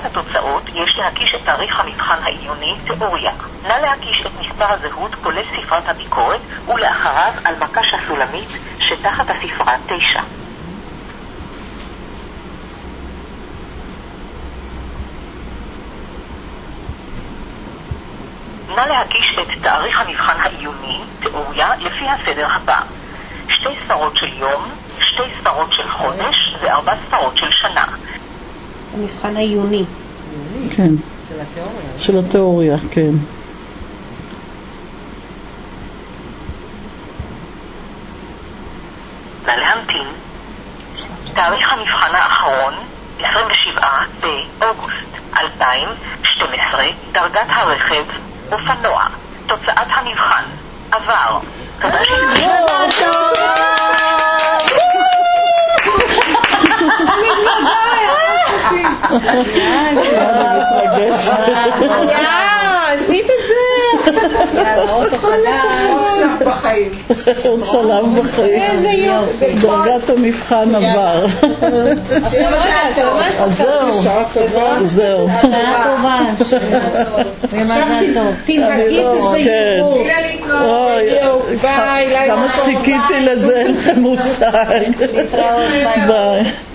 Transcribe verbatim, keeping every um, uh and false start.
התוצאות יש להקיש את תאריך המבחן העיוני תיאוריה. נא להקיש את מספר הזהות כולל ספרת הביקורת ולאחריו על מקש הסולמית שתחת הספרה תשע. נא להקיש את תאריך המבחן העיוני תיאוריה לפי הסדר הבא: שתי ספרות של יום, שתי ספרות של חודש וארבע ספרות של שנה. המבחן העיוני. כן. של התיאוריה. של התיאוריה, כן. נא להמתין. תאריך המבחן האחרון עשרים ושבעה באוגוסט אלפיים ושתים עשרה. דרגת הרכב אופנוע. תוצאת המבחן עבר. תודה עשית את זה. יאללה, אוטו חדש. שלב בחיים. עוד שלב בחיים. דרגת המבחן עבר. אז זהו. זהו. שעה טובה. ומזל טוב. תנהגי בזהירות. אוי, כמה שחיכיתי לזה, אין לכם מושג. ביי.